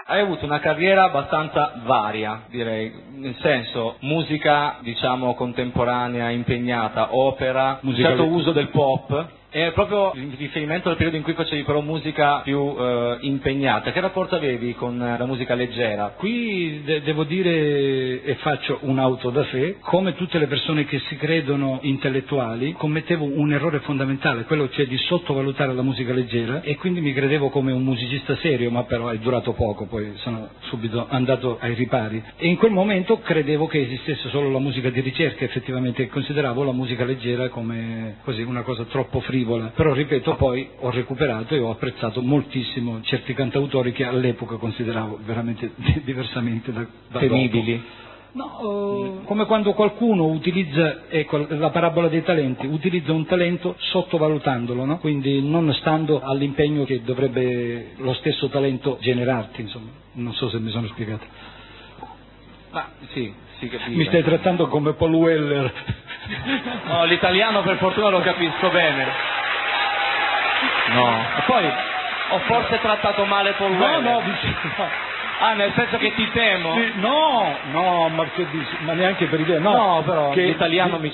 Hai avuto una carriera abbastanza varia, direi, nel senso musica, diciamo, contemporanea, impegnata, opera, un certo uso del pop, e proprio in riferimento al periodo in cui facevi però musica più impegnata. Che rapporto avevi con la musica leggera? Qui devo dire, e faccio un'auto da sé, come tutte le persone che si credono intellettuali, commettevo un errore fondamentale, quello cioè di sottovalutare la musica leggera, e quindi mi credevo come un musicista serio, ma però è durato poco, poi sono subito andato ai ripari. E in quel momento credevo che esistesse solo la musica di ricerca, effettivamente consideravo la musica leggera come così una cosa troppo frivola. Però ripeto, poi ho recuperato e ho apprezzato moltissimo certi cantautori che all'epoca consideravo veramente diversamente da temibili. No, come quando qualcuno utilizza, ecco, la parabola dei talenti, utilizza un talento sottovalutandolo, no? Quindi non stando all'impegno che dovrebbe lo stesso talento generarti, insomma. Non so se mi sono spiegato. Ma sì, si capisce. Mi stai trattando come Paul Weller. No, l'italiano per fortuna lo capisco bene. No. E poi ho forse trattato male Paul Weller. No. Ah, nel senso che ti temo? No, ma che dici? Ma neanche per idea, no. No, però che l'italiano mi